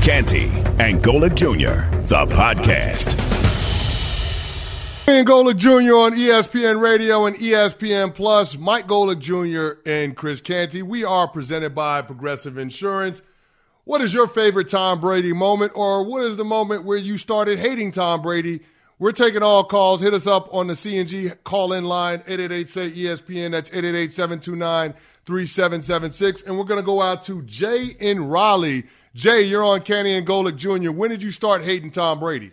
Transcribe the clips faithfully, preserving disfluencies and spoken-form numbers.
Canty and Golic Junior, the podcast. And Golic Junior on E S P N Radio and E S P N Plus. Mike Golic Junior and Chris Canty. We are presented by Progressive Insurance. What is your favorite Tom Brady moment, or what is the moment where you started hating Tom Brady? We're taking all calls. Hit us up on the C and G call-in line, eight eight eight, say E S P N. That's eight eight eight, seven two nine, three seven seven six. And we're going to go out to Jay in Raleigh. Jay, you're on Canty and Golic Junior When did you start hating Tom Brady?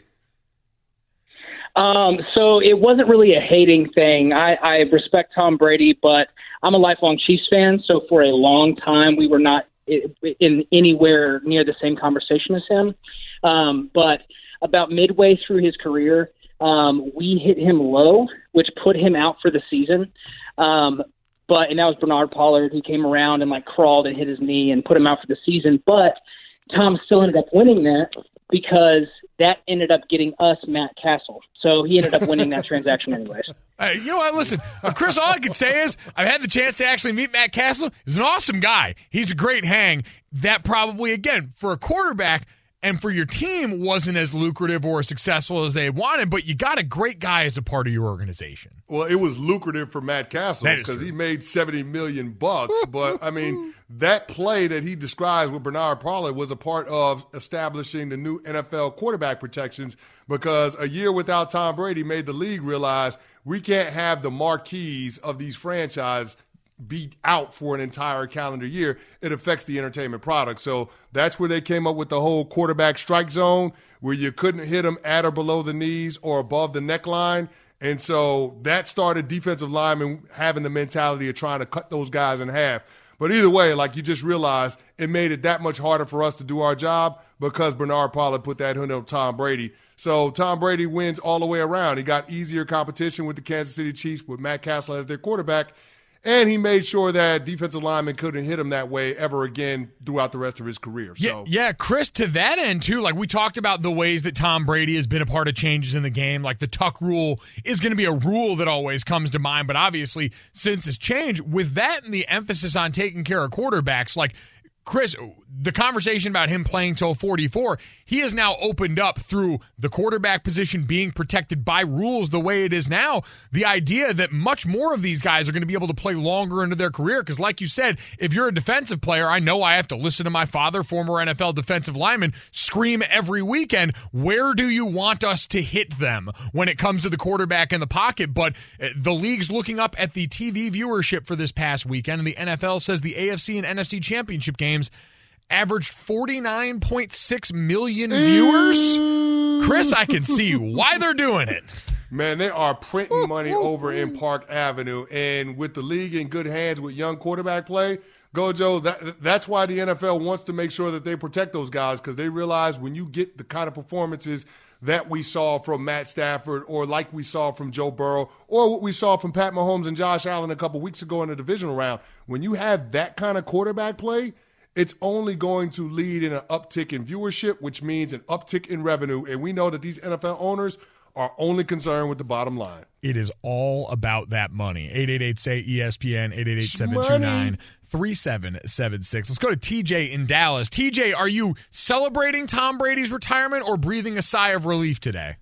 Um, so it wasn't really a hating thing. I, I respect Tom Brady, but I'm a lifelong Chiefs fan. So for a long time, we were not in anywhere near the same conversation as him. Um, but about midway through his career, um, we hit him low, which put him out for the season. Um, but, and that was Bernard Pollard, who came around and like crawled and hit his knee and put him out for the season. But Tom still ended up winning that because that ended up getting us Matt Castle. So he ended up winning that transaction anyways. Hey, you know what? Listen, Chris, all I can say is I've had the chance to actually meet Matt Castle. He's an awesome guy. He's a great hang. That probably, again, for a quarterback and for your team wasn't as lucrative or as successful as they wanted, but you got a great guy as a part of your organization. Well, it was lucrative for Matt Castle because he made seventy million bucks. But, I mean, that play that he describes with Bernard Pollard was a part of establishing the new N F L quarterback protections, because a year without Tom Brady made the league realize we can't have the marquees of these franchises be out for an entire calendar year. It affects the entertainment product. So that's where they came up with the whole quarterback strike zone, where you couldn't hit them at or below the knees or above the neckline. And so that started defensive linemen having the mentality of trying to cut those guys in half. But either way, like you just realized, it made it that much harder for us to do our job because Bernard Pollard put that hood on Tom Brady. So Tom Brady wins all the way around. He got easier competition with the Kansas City Chiefs with Matt Castle as their quarterback, and he made sure that defensive linemen couldn't hit him that way ever again throughout the rest of his career. So. Yeah, yeah, Chris, to that end, too, like we talked about the ways that Tom Brady has been a part of changes in the game. Like the Tuck rule is going to be a rule that always comes to mind. But obviously, since it's changed, with that and the emphasis on taking care of quarterbacks, like Chris, the conversation about him playing till forty-four, he has now opened up through the quarterback position being protected by rules the way it is now, the idea that much more of these guys are going to be able to play longer into their career. Because like you said, if you're a defensive player, I know I have to listen to my father, former N F L defensive lineman, scream every weekend, where do you want us to hit them when it comes to the quarterback in the pocket? But the league's looking up at the T V viewership for this past weekend, and the N F L says the A F C and N F C championship games averaged forty-nine point six million viewers. Chris, I can see why they're doing it. Man, they are printing money over in Park Avenue. And with the league in good hands with young quarterback play, Gojo, that, that's why the N F L wants to make sure that they protect those guys, because they realize when you get the kind of performances that we saw from Matt Stafford, or like we saw from Joe Burrow, or what we saw from Pat Mahomes and Josh Allen a couple weeks ago in the divisional round, when you have that kind of quarterback play, it's only going to lead in an uptick in viewership, which means an uptick in revenue. And we know that these N F L owners are only concerned with the bottom line. It is all about that money. eight eight eight, say E S P N, eight eight eight, seven two nine, three seven seven six. Let's go to T J in Dallas. T J, are you celebrating Tom Brady's retirement or breathing a sigh of relief today?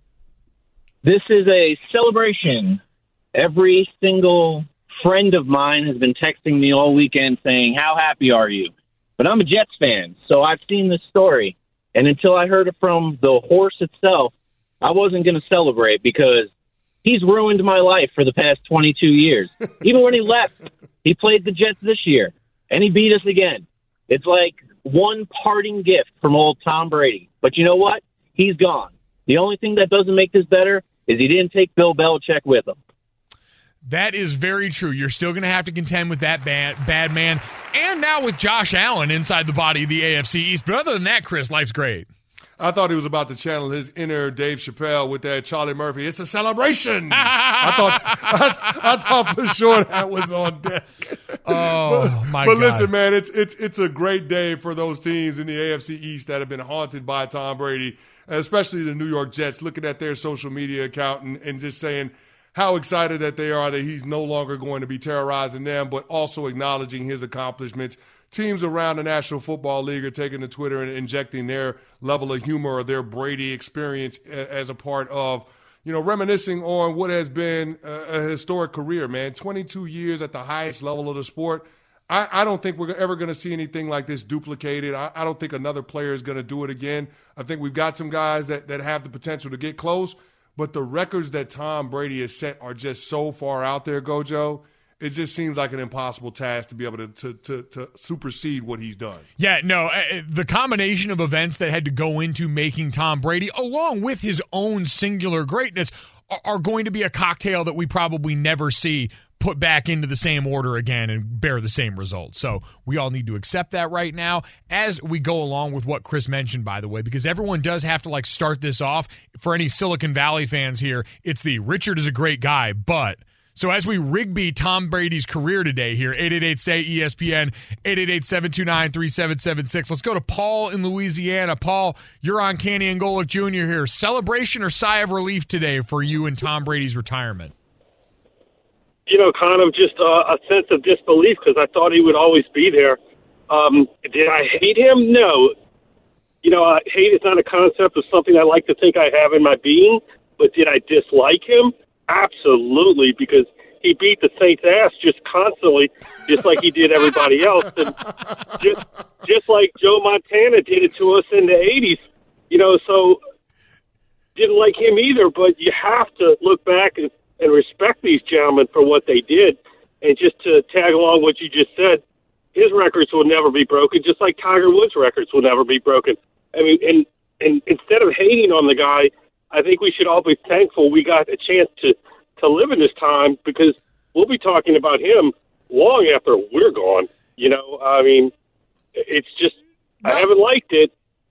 This is a celebration. Every single friend of mine has been texting me all weekend saying, how happy are you? But I'm a Jets fan, so I've seen this story. And until I heard it from the horse itself, I wasn't going to celebrate, because he's ruined my life for the past twenty-two years. Even when he left, he played the Jets this year, and he beat us again. It's like one parting gift from old Tom Brady. But you know what? He's gone. The only thing that doesn't make this better is he didn't take Bill Belichick with him. That is very true. You're still going to have to contend with that bad, bad man, and now with Josh Allen inside the body of the A F C East. But other than that, Chris, life's great. I thought he was about to channel his inner Dave Chappelle with that Charlie Murphy. It's a celebration. I thought I, I thought for sure that was on deck. Oh, but, my but God. But listen, man, it's it's it's a great day for those teams in the A F C East that have been haunted by Tom Brady, especially the New York Jets, looking at their social media account and, and just saying how excited that they are that he's no longer going to be terrorizing them, but also acknowledging his accomplishments teams around the National Football League are taking to Twitter and injecting their level of humor or their Brady experience as a part of, you know, reminiscing on what has been a, a historic career, man. twenty-two years at the highest level of the sport. I, I don't think we're ever going to see anything like this duplicated. I, I don't think another player is going to do it again. I think we've got some guys that, that have the potential to get close, but the records that Tom Brady has set are just so far out there, Gojo. It just seems like an impossible task to be able to, to to to supersede what he's done. Yeah, no, uh, the combination of events that had to go into making Tom Brady, along with his own singular greatness, are, are going to be a cocktail that we probably never see put back into the same order again and bear the same results. So we all need to accept that right now as we go along with what Chris mentioned, by the way, because everyone does have to like start this off. For any Silicon Valley fans here, it's the Richard is a great guy, but... So as we Rigby Tom Brady's career today here, eight eight eight, S A Y, E S P N, eight eight eight, seven two nine, three seven seven six. Let's go to Paul in Louisiana. Paul, you're on Canty and Golick Junior here. Celebration or sigh of relief today for you and Tom Brady's retirement? You know, kind of just uh, a sense of disbelief because I thought he would always be there. Um, did I hate him? No. You know, uh, hate is not a concept of something I like to think I have in my being, but did I dislike him? Absolutely, because he beat the Saints' ass just constantly, just like he did everybody else. And just just like Joe Montana did it to us in the eighties. You know, so didn't like him either, but you have to look back and, and respect these gentlemen for what they did. And just to tag along what you just said, his records will never be broken, just like Tiger Woods' records will never be broken. I mean, and, and instead of hating on the guy, I think we should all be thankful we got a chance to, to live in this time because we'll be talking about him long after we're gone. You know, I mean, it's just, no. I haven't liked it.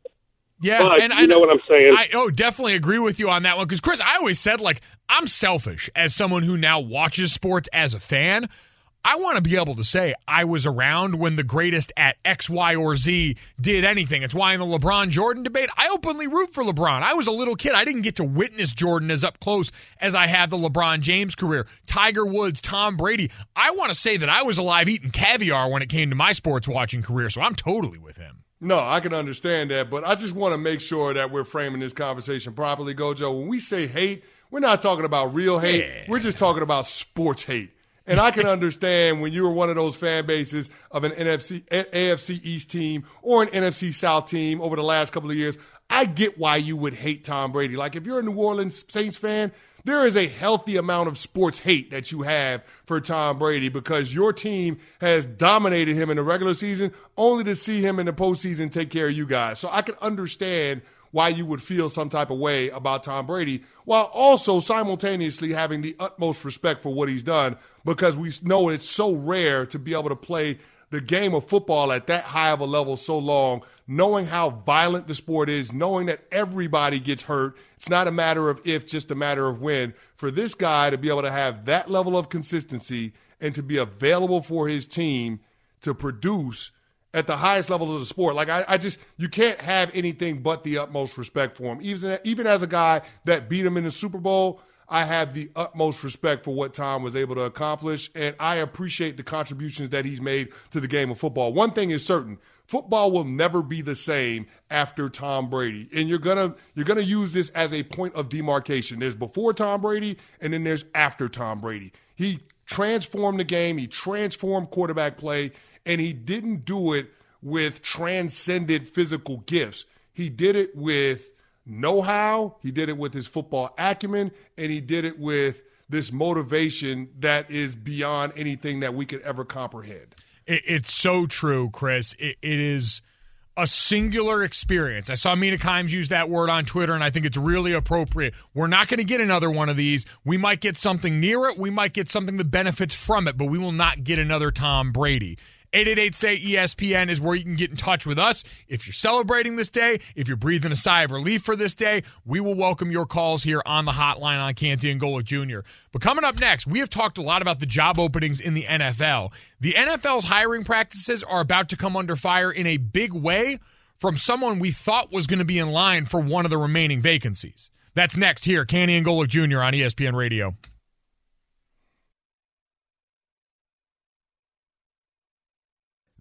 Yeah, but and you I know what I'm saying. I oh, definitely agree with you on that one because, Chris, I always said, like, I'm selfish as someone who now watches sports as a fan. I want to be able to say I was around when the greatest at X, Y, or Z did anything. It's why in the LeBron-Jordan debate, I openly root for LeBron. I was a little kid. I didn't get to witness Jordan as up close as I have the LeBron James career. Tiger Woods, Tom Brady. I want to say that I was alive eating caviar when it came to my sports watching career, so I'm totally with him. No, I can understand that, but I just want to make sure that we're framing this conversation properly, Gojo. When we say hate, we're not talking about real hate. Yeah. We're just talking about sports hate. And I can understand when you were one of those fan bases of an N F C, A F C East team or an N F C South team over the last couple of years, I get why you would hate Tom Brady. Like if you're a New Orleans Saints fan, there is a healthy amount of sports hate that you have for Tom Brady because your team has dominated him in the regular season only to see him in the postseason take care of you guys. So I can understand why you would feel some type of way about Tom Brady while also simultaneously having the utmost respect for what he's done because we know it's so rare to be able to play the game of football at that high of a level so long, knowing how violent the sport is, knowing that everybody gets hurt. It's not a matter of if, just a matter of when. For this guy to be able to have that level of consistency and to be available for his team to produce at the highest level of the sport. Like, I, I just, you can't have anything but the utmost respect for him. Even, even as a guy that beat him in the Super Bowl, I have the utmost respect for what Tom was able to accomplish, and I appreciate the contributions that he's made to the game of football. One thing is certain, football will never be the same after Tom Brady, and you're gonna you're gonna use this as a point of demarcation. There's before Tom Brady, and then there's after Tom Brady. He transformed the game, he transformed quarterback play, and he didn't do it with transcendent physical gifts. He did it with know-how, he did it with his football acumen, and he did it with this motivation that is beyond anything that we could ever comprehend. It, it's so true, Chris. It, it is a singular experience. I saw Mina Kimes use that word on Twitter, and I think it's really appropriate. We're not going to get another one of these. We might get something near it. We might get something that benefits from it, but we will not get another Tom Brady. eight eight eight, S A Y, E S P N is where you can get in touch with us. If you're celebrating this day, if you're breathing a sigh of relief for this day, we will welcome your calls here on the hotline on Canty and Golick Junior But coming up next, we have talked a lot about the job openings in the N F L. The N F L's hiring practices are about to come under fire in a big way from someone we thought was going to be in line for one of the remaining vacancies. That's next here, Canty and Golick Junior on E S P N Radio.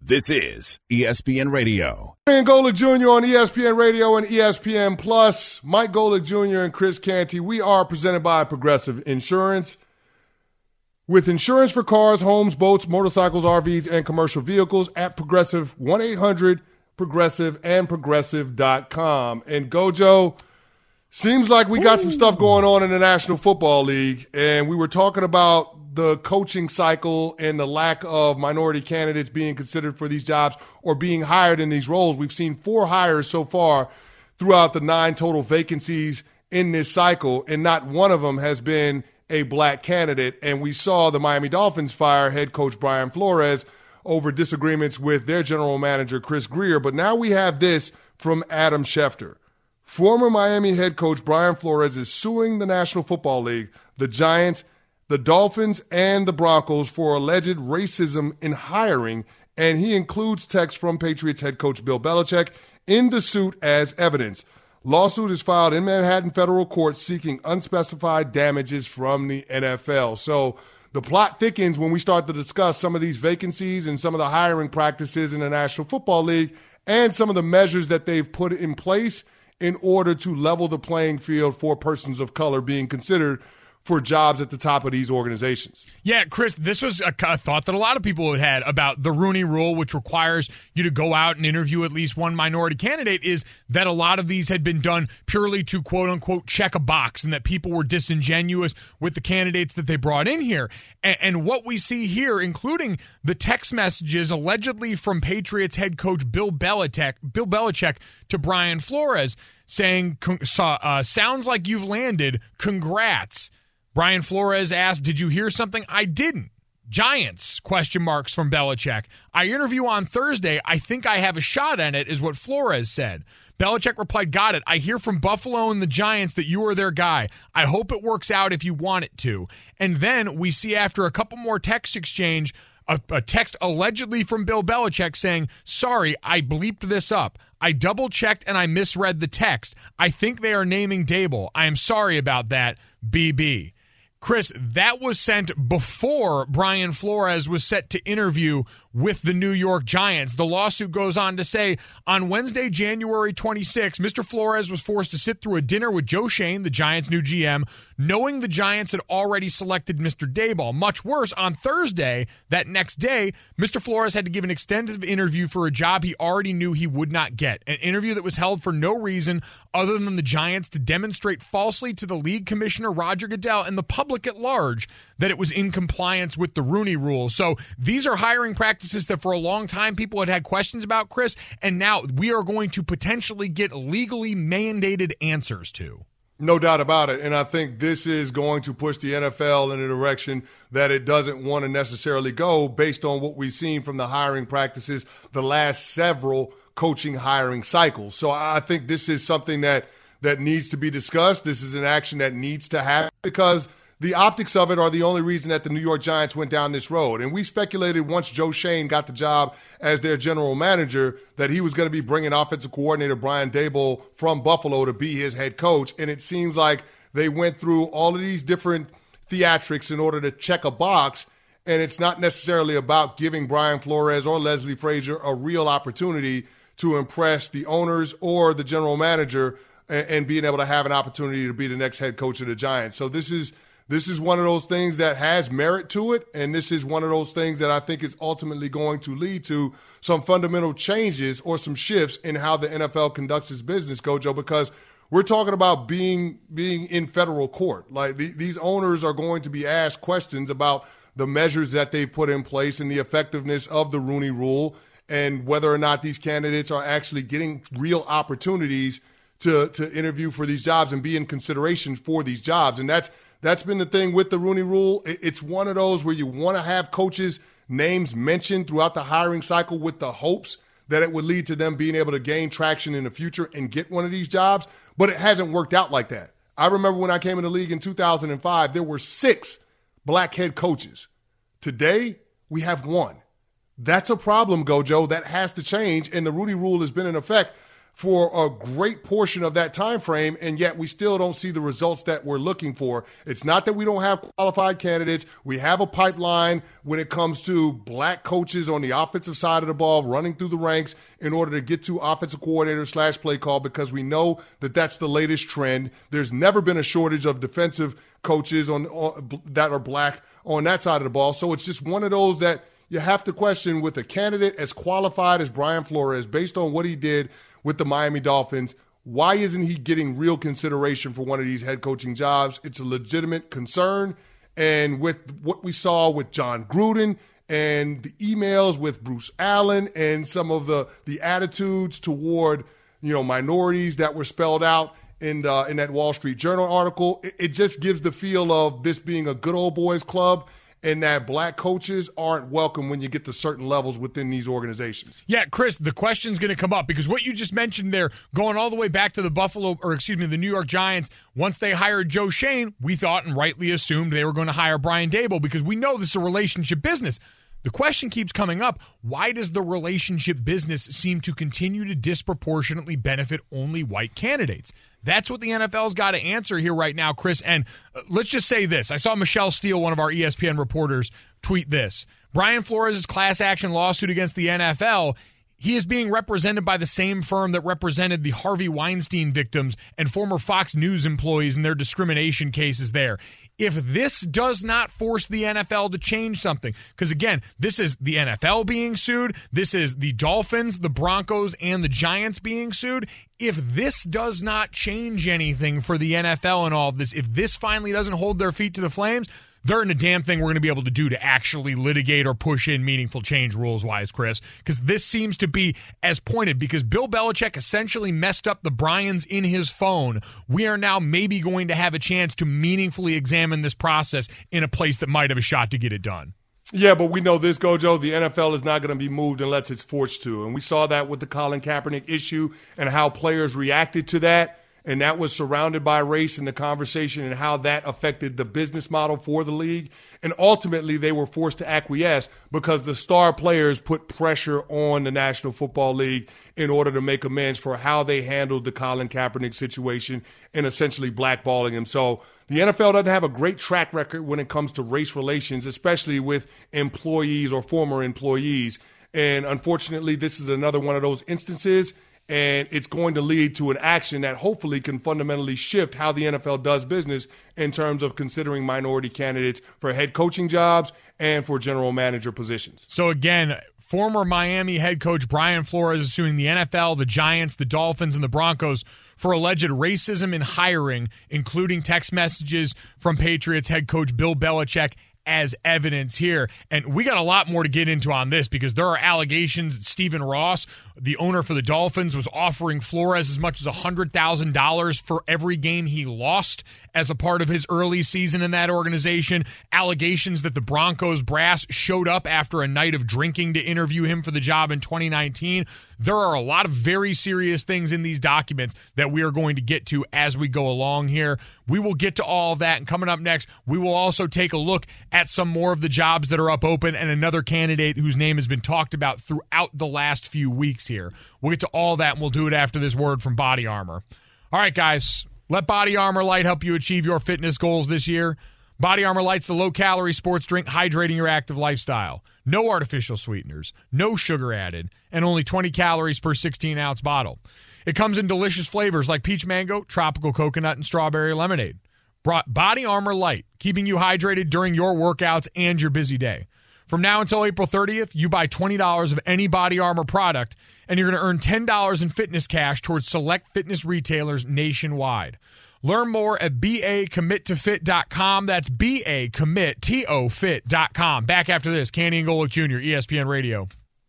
This is E S P N Radio. Brian Golick Junior on E S P N Radio and E S P N Plus. Mike Golick Junior and Chris Canty. We are presented by Progressive Insurance. With insurance for cars, homes, boats, motorcycles, R Vs, and commercial vehicles at Progressive, one eight hundred Progressive and Progressive dot com. And Gojo, seems like we got some stuff going on in the National Football League, and we were talking about the coaching cycle and the lack of minority candidates being considered for these jobs or being hired in these roles. We've seen four hires so far throughout the nine total vacancies in this cycle, and not one of them has been a black candidate. And we saw the Miami Dolphins fire head coach Brian Flores over disagreements with their general manager, Chris Grier. But now we have this from Adam Schefter. Former Miami head coach Brian Flores is suing the National Football League, the Giants, the Dolphins, and the Broncos for alleged racism in hiring, and he includes text from Patriots head coach Bill Belichick in the suit as evidence. Lawsuit is filed in Manhattan federal court seeking unspecified damages from the N F L. So the plot thickens when we start to discuss some of these vacancies and some of the hiring practices in the National Football League and some of the measures that they've put in place in order to level the playing field for persons of color being considered for jobs at the top of these organizations. Yeah, Chris, this was a, a thought that a lot of people had had about the Rooney Rule, which requires you to go out and interview at least one minority candidate, is that a lot of these had been done purely to quote-unquote check a box and that people were disingenuous with the candidates that they brought in here. And, and what we see here, including the text messages allegedly from Patriots head coach Bill Belichick, Bill Belichick to Brian Flores saying, uh, sounds like you've landed, congrats. Brian Flores asked, did you hear something? I didn't. Giants, question marks from Belichick. I interview on Thursday. I think I have a shot at it, is what Flores said. Belichick replied, got it. I hear from Buffalo and the Giants that you are their guy. I hope it works out if you want it to. And then we see after a couple more text exchange, a, a text allegedly from Bill Belichick saying, sorry, I bleeped this up. I double-checked and I misread the text. I think they are naming Dable. I am sorry about that, B B. Chris, that was sent before Brian Flores was set to interview with the New York Giants. The lawsuit goes on to say, on Wednesday, January twenty-sixth, Mister Flores was forced to sit through a dinner with Joe Schoen, the Giants' new G M, knowing the Giants had already selected Mister Daboll. Much worse, on Thursday, that next day, Mister Flores had to give an extensive interview for a job he already knew he would not get, an interview that was held for no reason other than the Giants to demonstrate falsely to the league commissioner, Roger Goodell, and the public at large that it was in compliance with the Rooney Rule. So these are hiring practices that for a long time people had had questions about, Chris, and now we are going to potentially get legally mandated answers to. No doubt about it. And I think this is going to push the N F L in a direction that it doesn't want to necessarily go based on what we've seen from the hiring practices the last several coaching hiring cycles. So I think this is something that, that needs to be discussed. This is an action that needs to happen because the optics of it are the only reason that the New York Giants went down this road. And we speculated once Joe Schoen got the job as their general manager that he was going to be bringing offensive coordinator Brian Daboll from Buffalo to be his head coach. And it seems like they went through all of these different theatrics in order to check a box. And it's not necessarily about giving Brian Flores or Leslie Frazier a real opportunity to impress the owners or the general manager and, and being able to have an opportunity to be the next head coach of the Giants. So this is This is one of those things that has merit to it, and this is one of those things that I think is ultimately going to lead to some fundamental changes or some shifts in how the N F L conducts its business, Gojo, because we're talking about being being in federal court. Like the, these owners are going to be asked questions about the measures that they've put in place and the effectiveness of the Rooney Rule and whether or not these candidates are actually getting real opportunities to, to interview for these jobs and be in consideration for these jobs. And that's That's been the thing with the Rooney Rule. It's one of those where you want to have coaches' names mentioned throughout the hiring cycle with the hopes that it would lead to them being able to gain traction in the future and get one of these jobs, but it hasn't worked out like that. I remember when I came in the league in two thousand five, there were six black head coaches. Today, we have one. That's a problem, Gojo. That has to change, and the Rooney Rule has been in effect for a great portion of that time frame, and yet we still don't see the results that we're looking for. It's not that we don't have qualified candidates. We have a pipeline when it comes to black coaches on the offensive side of the ball running through the ranks in order to get to offensive coordinator slash play call, because we know that that's the latest trend. There's never been a shortage of defensive coaches on, on that are black on that side of the ball. So it's just one of those that you have to question with a candidate as qualified as Brian Flores, based on what he did with the Miami Dolphins. Why isn't he getting real consideration for one of these head coaching jobs? It's a legitimate concern. And with what we saw with John Gruden and the emails with Bruce Allen and some of the, the attitudes toward, you know, minorities that were spelled out in the, in that Wall Street Journal article, it, it just gives the feel of this being a good old boys club, and that black coaches aren't welcome when you get to certain levels within these organizations. Yeah, Chris, the question's going to come up because what you just mentioned there, going all the way back to the Buffalo, or excuse me, the New York Giants, once they hired Joe Schoen, we thought and rightly assumed they were going to hire Brian Daboll because we know this is a relationship business. The question keeps coming up, why does the relationship business seem to continue to disproportionately benefit only white candidates? That's what the N F L's got to answer here right now, Chris. And uh, let's just say this. I saw Michelle Steele, one of our E S P N reporters, tweet this. Brian Flores' class action lawsuit against the N F L, he is being represented by the same firm that represented the Harvey Weinstein victims and former Fox News employees in their discrimination cases there. If this does not force the N F L to change something, because again, this is the N F L being sued, this is the Dolphins, the Broncos, and the Giants being sued. If this does not change anything for the N F L and all of this, if this finally doesn't hold their feet to the flames, there isn't a damn thing we're going to be able to do to actually litigate or push in meaningful change rules-wise, Chris, because this seems to be as pointed because Bill Belichick essentially messed up the Bryans in his phone. We are now maybe going to have a chance to meaningfully examine this process in a place that might have a shot to get it done. Yeah, but we know this, Gojo, the N F L is not going to be moved unless it's forced to. And we saw that with the Colin Kaepernick issue and how players reacted to that. And that was surrounded by race in the conversation and how that affected the business model for the league. And ultimately, they were forced to acquiesce because the star players put pressure on the National Football League in order to make amends for how they handled the Colin Kaepernick situation and essentially blackballing him. So the N F L doesn't have a great track record when it comes to race relations, especially with employees or former employees. And unfortunately, this is another one of those instances. And it's going to lead to an action that hopefully can fundamentally shift how the N F L does business in terms of considering minority candidates for head coaching jobs and for general manager positions. So again, former Miami head coach Brian Flores is suing the N F L, the Giants, the Dolphins, and the Broncos for alleged racism in hiring, including text messages from Patriots head coach Bill Belichick as evidence here. And we got a lot more to get into on this because there are allegations that Stephen Ross, the owner for the Dolphins, was offering Flores as much as one hundred thousand dollars for every game he lost as a part of his early season in that organization. Allegations that the Broncos brass showed up after a night of drinking to interview him for the job in twenty nineteen. There are a lot of very serious things in these documents that we are going to get to as we go along here. We will get to all of that, and coming up next, we will also take a look at some more of the jobs that are up open and another candidate whose name has been talked about throughout the last few weeks here. We'll get to all that, and we'll do it after this word from Body Armor. All right, guys, let Body Armor Light help you achieve your fitness goals this year. Body Armor Light's the low-calorie sports drink hydrating your active lifestyle. No artificial sweeteners, no sugar added, and only twenty calories per sixteen-ounce bottle. It comes in delicious flavors like peach mango, tropical coconut, and strawberry lemonade. Body Armor Light, keeping you hydrated during your workouts and your busy day. From now until April thirtieth, you buy twenty dollars of any Body Armor product, and you're going to earn ten dollars in fitness cash towards select fitness retailers nationwide. Learn more at B A commit to fit dot com. That's B A commit to fit dot com. Back after this, Canty and Golick Junior, E S P N Radio.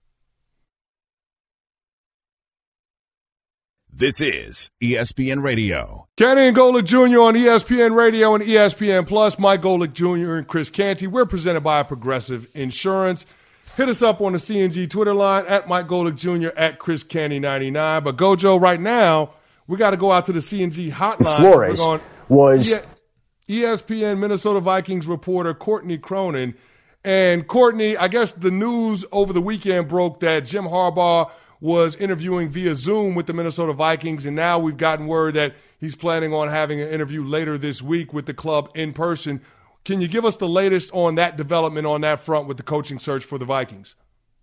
This is E S P N Radio. Canty and Golick Junior on E S P N Radio and E S P N Plus. Mike Golick Junior and Chris Canty. We're presented by Progressive Insurance. Hit us up on the C N G Twitter line at Mike Golick Junior at Chris Canty ninety-nine. But Gojo, right now, we got to go out to the C N G hotline. Flores on was E S P N Minnesota Vikings reporter Courtney Cronin. And Courtney, I guess the news over the weekend broke that Jim Harbaugh was interviewing via Zoom with the Minnesota Vikings, and now we've gotten word that he's planning on having an interview later this week with the club in person. Can you give us the latest on that development on that front with the coaching search for the Vikings?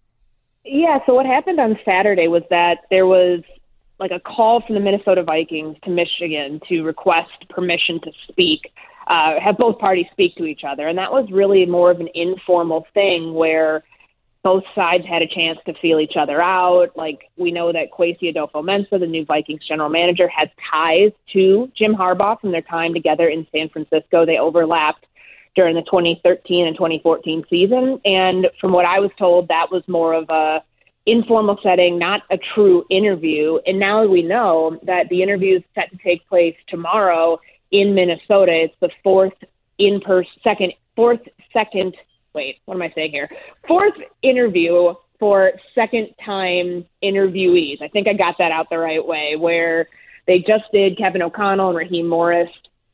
Yeah, so what happened on Saturday was that there was like a call from the Minnesota Vikings to Michigan to request permission to speak, uh, have both parties speak to each other. And that was really more of an informal thing where both sides had a chance to feel each other out. Like, we know that Kwesi Adofo-Mensah, the new Vikings general manager, has ties to Jim Harbaugh from their time together in San Francisco. They overlapped during the twenty thirteen and twenty fourteen season. And from what I was told, that was more of a informal setting, not a true interview. And now we know that the interview is set to take place tomorrow in Minnesota. It's the fourth in-person, second, fourth, second, wait, what am I saying here? Fourth interview for second-time interviewees. I think I got that out the right way, where they just did Kevin O'Connell and Raheem Morris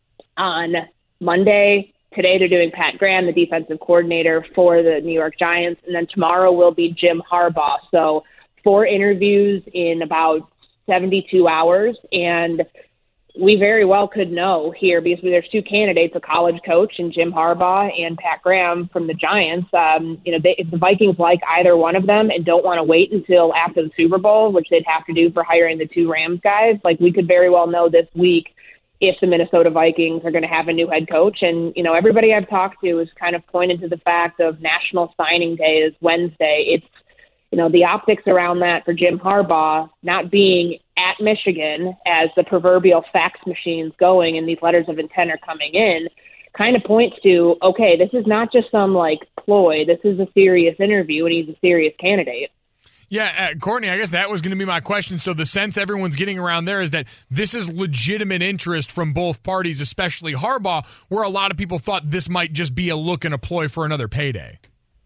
on Monday. Today they're doing Pat Graham, the defensive coordinator for the New York Giants, and then tomorrow will be Jim Harbaugh. So four interviews in about seventy-two hours, and we very well could know here because there's two candidates, a college coach and Jim Harbaugh and Pat Graham from the Giants. Um, you know, they, if the Vikings like either one of them and don't want to wait until after the Super Bowl, which they'd have to do for hiring the two Rams guys, like we could very well know this week if the Minnesota Vikings are going to have a new head coach. And, you know, everybody I've talked to has kind of pointed to the fact of National Signing Day is Wednesday. It's, you know, the optics around that for Jim Harbaugh not being at Michigan as the proverbial fax machine's going and these letters of intent are coming in kind of points to, okay, this is not just some like ploy. This is a serious interview and he's a serious candidate. Yeah, uh, Courtney, I guess that was going to be my question. So the sense everyone's getting around there is that this is legitimate interest from both parties, especially Harbaugh, where a lot of people thought this might just be a look and a ploy for another payday.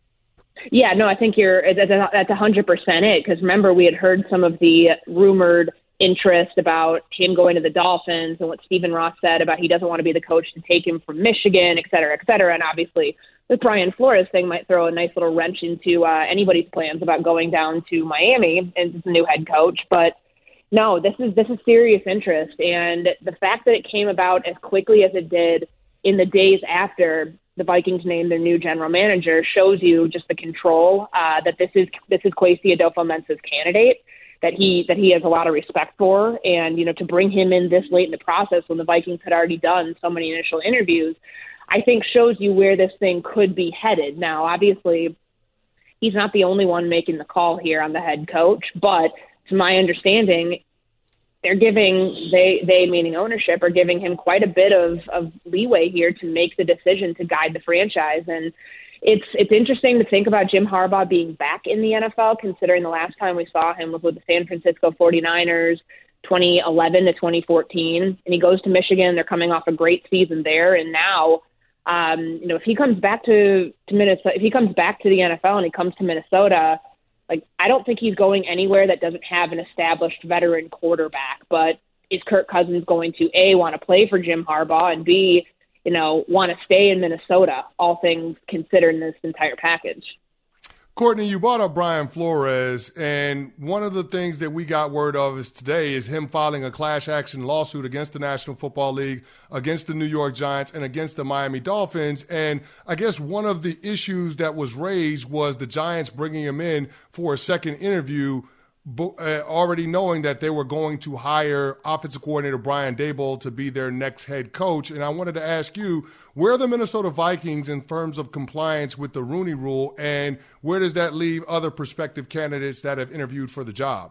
Yeah, no, I think you're that's one hundred percent it, because remember we had heard some of the rumored interest about him going to the Dolphins and what Stephen Ross said about he doesn't want to be the coach to take him from Michigan, et cetera, et cetera. And obviously the Brian Flores thing might throw a nice little wrench into uh, anybody's plans about going down to Miami as the new head coach. But no, this is this is serious interest. And the fact that it came about as quickly as it did in the days after the Vikings named their new general manager shows you just the control uh, that this is this is Kwesi Adofo-Mensah's candidate, that he that he has a lot of respect for. And, you know, to bring him in this late in the process when the Vikings had already done so many initial interviews, I think shows you where this thing could be headed. Now, obviously, he's not the only one making the call here on the head coach, but to my understanding, they're giving, they, they meaning ownership, are giving him quite a bit of, of leeway here to make the decision to guide the franchise. And it's it's interesting to think about Jim Harbaugh being back in the N F L, considering the last time we saw him was with the San Francisco forty-niners, twenty eleven to twenty fourteen, and he goes to Michigan. They're coming off a great season there, and now, um, you know, if he comes back to, to Minnesota, if he comes back to the N F L and he comes to Minnesota, like, I don't think he's going anywhere that doesn't have an established veteran quarterback. But is Kirk Cousins going to, A, want to play for Jim Harbaugh, and B, you know, want to stay in Minnesota, all things considered in this entire package? Courtney, you brought up Brian Flores, and one of the things that we got word of is today is him filing a class action lawsuit against the National Football League, against the New York Giants, and against the Miami Dolphins. And I guess one of the issues that was raised was the Giants bringing him in for a second interview, uh, already knowing that they were going to hire offensive coordinator Brian Daboll to be their next head coach. And I wanted to ask you, where are the Minnesota Vikings in terms of compliance with the Rooney Rule, and where does that leave other prospective candidates that have interviewed for the job?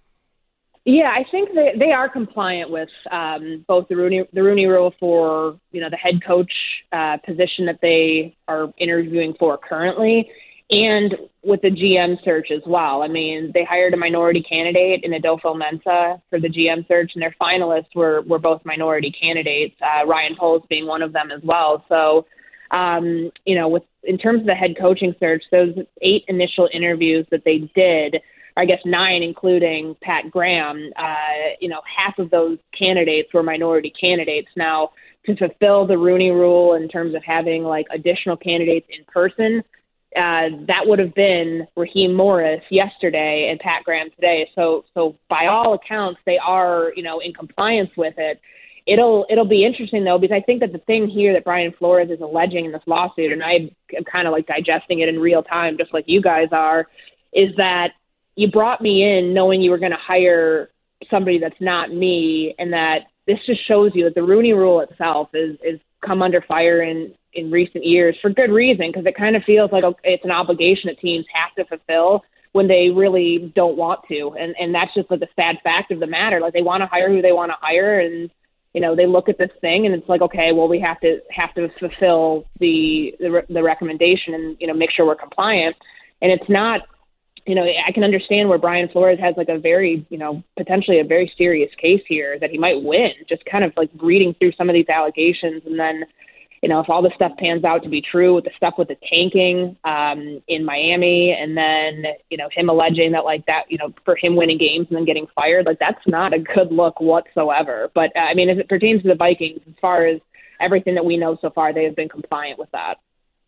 Yeah, I think that they are compliant with um, both the Rooney the Rooney Rule for, you know, the head coach uh, position that they are interviewing for currently, and with the G M search as well. I mean, they hired a minority candidate in Adofo-Mensah for the G M search, and their finalists were, were both minority candidates, uh, Ryan Poles being one of them as well. So, um, you know, with in terms of the head coaching search, those eight initial interviews that they did, I guess nine, including Pat Graham, uh, you know, half of those candidates were minority candidates. Now, to fulfill the Rooney Rule in terms of having, like, additional candidates in person, uh, that would have been Raheem Morris yesterday and Pat Graham today. So, so by all accounts, they are, you know, in compliance with it. It'll it'll be interesting, though, because I think that the thing here that Brian Flores is alleging in this lawsuit, and I am kind of like digesting it in real time, just like you guys are, is that you brought me in knowing you were going to hire somebody that's not me, and that this just shows you that the Rooney Rule itself is is come under fire in, in recent years for good reason, because it kind of feels like it's an obligation that teams have to fulfill when they really don't want to. And, and that's just like the sad fact of the matter. Like, they want to hire who they want to hire, and you know, they look at this thing and it's like, okay, well, we have to have to fulfill the, the the recommendation and, you know, make sure we're compliant. And it's not, you know, I can understand where Brian Flores has like a very, you know, potentially a very serious case here that he might win, just kind of like reading through some of these allegations. And then, you know, if all this stuff pans out to be true with the stuff with the tanking um, in Miami, and then, you know, him alleging that like that, you know, for him winning games and then getting fired, like that's not a good look whatsoever. But uh, I mean, as it pertains to the Vikings, as far as everything that we know so far, they have been compliant with that.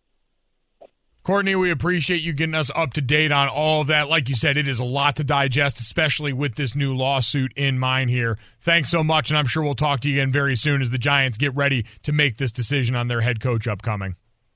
Courtney, we appreciate you getting us up to date on all of that. Like you said, it is a lot to digest, especially with this new lawsuit in mind here. Thanks so much, and I'm sure we'll talk to you again very soon as the Giants get ready to make this decision on their head coach upcoming.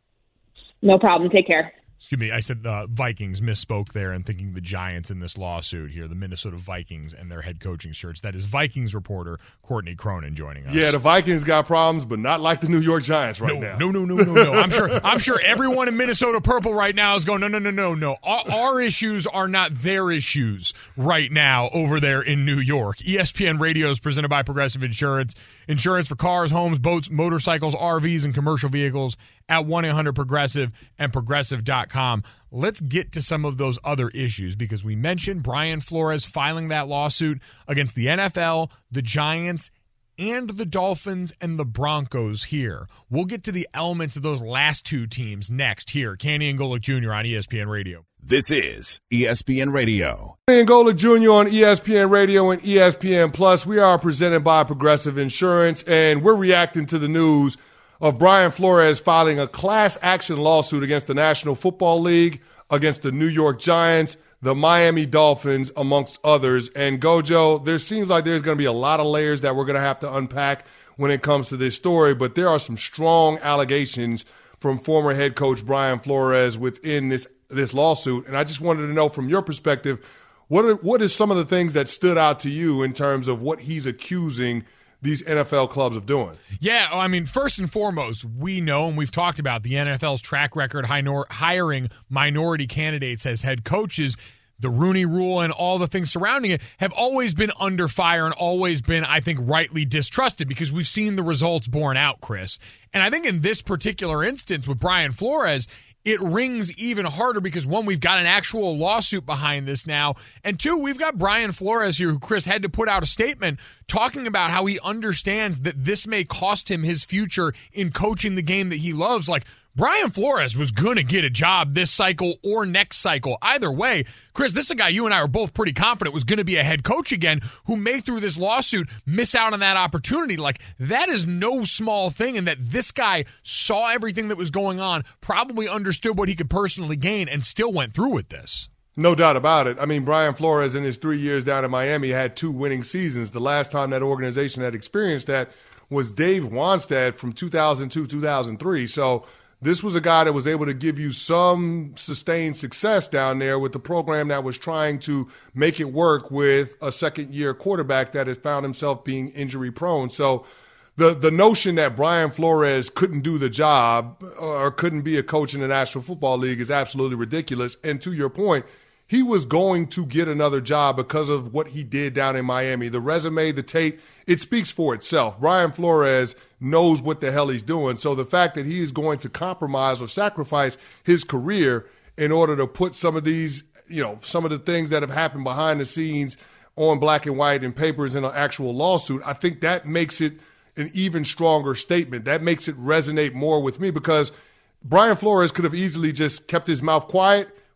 No problem. Take care. Excuse me, I said the Vikings, misspoke there, and thinking the Giants in this lawsuit here, the Minnesota Vikings and their head coaching shirts. That is Vikings reporter Courtney Cronin joining us. Yeah, the Vikings got problems, but not like the New York Giants right no, now. No, no, no, no, no. I'm sure I'm sure everyone in Minnesota Purple right now is going, no, no, no, no, no. Our, our issues are not their issues right now over there in New York. E S P N Radio is presented by Progressive Insurance. Insurance for cars, homes, boats, motorcycles, R Vs, and commercial vehicles at one eight hundred progressive and progressive dot com. Let's get to some of those other issues, because we mentioned Brian Flores filing that lawsuit against the N F L, the Giants, and the Dolphins and the Broncos here. We'll get to the elements of those last two teams next here. Canty and Golick Junior on E S P N Radio. This is E S P N Radio. Canty and Golick Junior on E S P N Radio and E S P N Plus. We are presented by Progressive Insurance, and we're reacting to the news of Brian Flores filing a class action lawsuit against the National Football League, against the New York Giants, the Miami Dolphins, amongst others. And Gojo, there seems like there's going to be a lot of layers that we're going to have to unpack when it comes to this story, but there are some strong allegations from former head coach Brian Flores within this this lawsuit. And I just wanted to know, from your perspective, what are, what is some of the things that stood out to you in terms of what he's accusing these N F L clubs of doing? Yeah, I mean, first and foremost, we know, and we've talked about the N F L's track record hiring minority candidates as head coaches. The Rooney Rule and all the things surrounding it have always been under fire and always been, I think, rightly distrusted, because we've seen the results borne out, Chris. And I think in this particular instance with Brian Flores, it rings even harder because, one, we've got an actual lawsuit behind this now, and two, we've got Brian Flores here, who, Chris, had to put out a statement talking about how he understands that this may cost him his future in coaching the game that he loves. Like, Brian Flores was going to get a job this cycle or next cycle. Either way, Chris, this is a guy you and I are both pretty confident was going to be a head coach again, who may, through this lawsuit, miss out on that opportunity. Like, that is no small thing, and that this guy saw everything that was going on, probably understood what he could personally gain, and still went through with this. No doubt about it. I mean, Brian Flores, in his three years down in Miami, had two winning seasons. The last time that organization had experienced that was Dave Wannstedt from two thousand two, two thousand three. So this was a guy that was able to give you some sustained success down there with the program that was trying to make it work with a second-year quarterback that had found himself being injury-prone. So the the notion that Brian Flores couldn't do the job or couldn't be a coach in the National Football League is absolutely ridiculous. And to your point, he was going to get another job because of what he did down in Miami. The resume, the tape, it speaks for itself. Brian Flores knows what the hell he's doing. So the fact that he is going to compromise or sacrifice his career in order to put some of these, you know, some of the things that have happened behind the scenes on black and white in papers in an actual lawsuit, I think that makes it an even stronger statement. That makes it resonate more with me, because Brian Flores could have easily just kept his mouth quiet,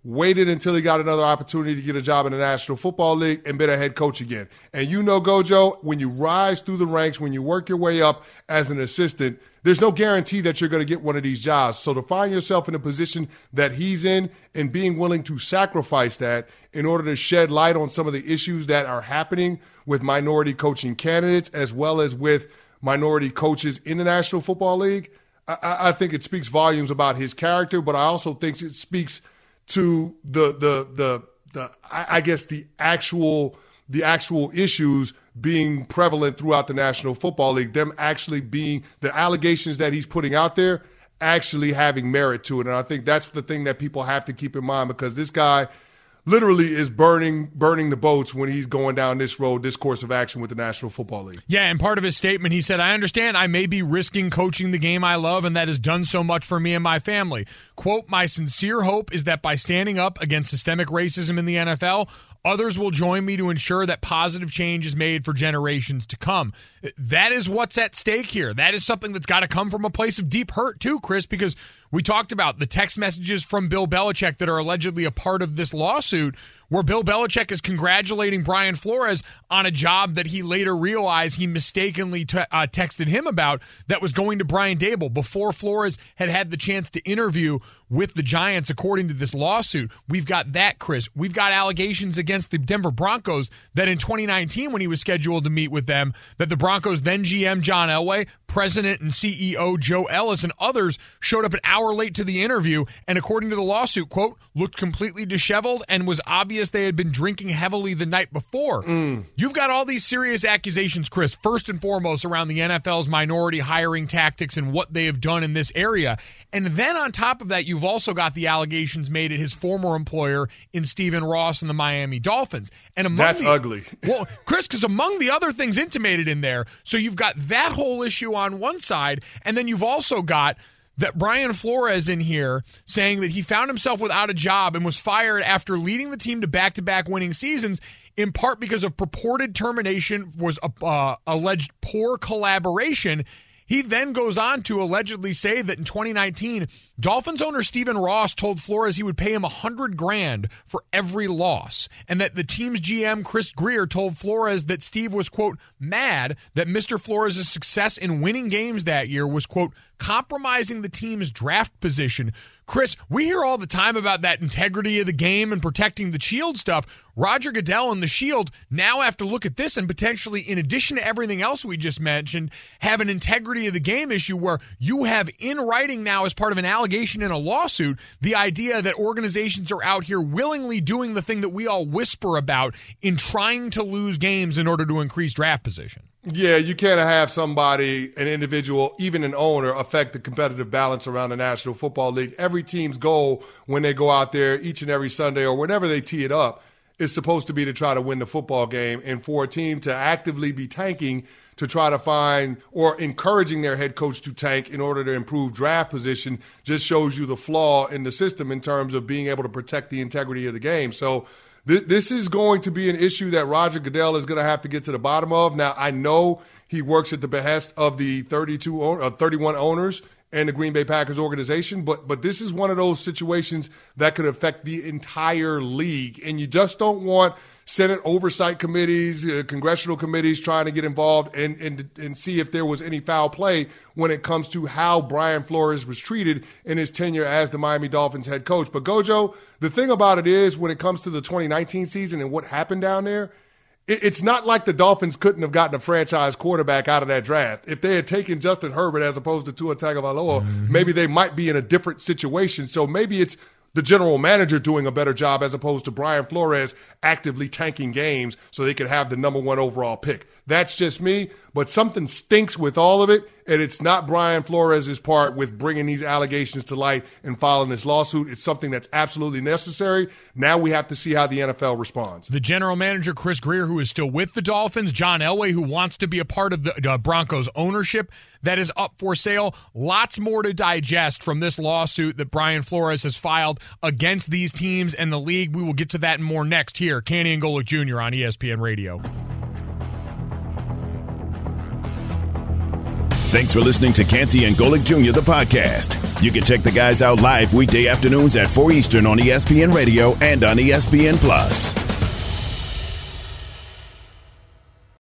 waited until he got another opportunity to get a job in the National Football League, and been a head coach again. And you know, Gojo, when you rise through the ranks, when you work your way up as an assistant, there's no guarantee that you're going to get one of these jobs. So to find yourself in a position that he's in and being willing to sacrifice that in order to shed light on some of the issues that are happening with minority coaching candidates as well as with minority coaches in the National Football League, I, I think it speaks volumes about his character, but I also think it speaks to the the the the I guess the actual the actual issues being prevalent throughout the National Football League, them actually being the allegations that he's putting out there actually having merit to it. And I think that's the thing that people have to keep in mind, because this guy literally is burning burning the boats when he's going down this road, this course of action with the National Football League. Yeah, and part of his statement, he said, I understand I may be risking coaching the game I love, and that has done so much for me and my family. Quote, my sincere hope is that by standing up against systemic racism in the N F L, others will join me to ensure that positive change is made for generations to come. That is what's at stake here. That is something that's got to come from a place of deep hurt too, Chris, because we talked about the text messages from Bill Belichick that are allegedly a part of this lawsuit, where Bill Belichick is congratulating Brian Flores on a job that he later realized he mistakenly te- uh, texted him about that was going to Brian Daboll before Flores had had the chance to interview with the Giants, according to this lawsuit. We've got that, Chris. We've got allegations against the Denver Broncos that in twenty nineteen, when he was scheduled to meet with them, that the Broncos then G M John Elway, president and C E O Joe Ellis, and others showed up an hour late to the interview, and according to the lawsuit, quote, looked completely disheveled and was obvious they had been drinking heavily the night before. Mm. You've got all these serious accusations, Chris, first and foremost around the N F L's minority hiring tactics and what they have done in this area. And then on top of that, you've also got the allegations made at his former employer in Stephen Ross and the Miami Dolphins. And among That's the, ugly. Well, Chris, because among the other things intimated in there, so you've got that whole issue on one side, and then you've also got that Brian Flores in here saying that he found himself without a job and was fired after leading the team to back-to-back winning seasons, in part because of purported termination, was a, uh, alleged poor collaboration. He then goes on to allegedly say that in twenty nineteen, Dolphins owner Stephen Ross told Flores he would pay him a hundred grand for every loss, and that the team's G M Chris Grier told Flores that Steve was, quote, mad that Mister Flores' success in winning games that year was, quote, compromising the team's draft position. Chris, we hear all the time about that integrity of the game and protecting the Shield stuff. Roger Goodell and the Shield now have to look at this and potentially, in addition to everything else we just mentioned, have an integrity of the game issue where you have in writing now, as part of an allegation in a lawsuit, the idea that organizations are out here willingly doing the thing that we all whisper about in trying to lose games in order to increase draft position. Yeah, you can't have somebody, an individual, even an owner, affect the competitive balance around the National Football League. Every team's goal when they go out there each and every Sunday or whenever they tee it up is supposed to be to try to win the football game. And for a team to actively be tanking to try to find or encouraging their head coach to tank in order to improve draft position just shows you the flaw in the system in terms of being able to protect the integrity of the game. So this is going to be an issue that Roger Goodell is going to have to get to the bottom of. Now, I know he works at the behest of the thirty-two, uh, thirty-one owners and the Green Bay Packers organization, but but this is one of those situations that could affect the entire league, and you just don't want Senate oversight committees, uh, congressional committees trying to get involved and, and and see if there was any foul play when it comes to how Brian Flores was treated in his tenure as the Miami Dolphins head coach. But Gojo, the thing about it is, when it comes to the twenty nineteen season and what happened down there, it, it's not like the Dolphins couldn't have gotten a franchise quarterback out of that draft. If they had taken Justin Herbert as opposed to Tua Tagovailoa, mm-hmm. maybe they might be in a different situation. So maybe it's the general manager doing a better job as opposed to Brian Flores actively tanking games so they could have the number one overall pick. That's just me, but something stinks with all of it, and it's not Brian Flores' part with bringing these allegations to light and filing this lawsuit. It's something that's absolutely necessary. Now we have to see how the N F L responds. The general manager, Chris Grier, who is still with the Dolphins, John Elway, who wants to be a part of the uh, Broncos ownership that is up for sale. Lots more to digest from this lawsuit that Brian Flores has filed against these teams and the league. We will get to that and more next here. Canty and Golick Junior on E S P N Radio. Thanks for listening to Canty and Golic Junior, the podcast. You can check the guys out live weekday afternoons at four Eastern on E S P N Radio and on E S P N Plus.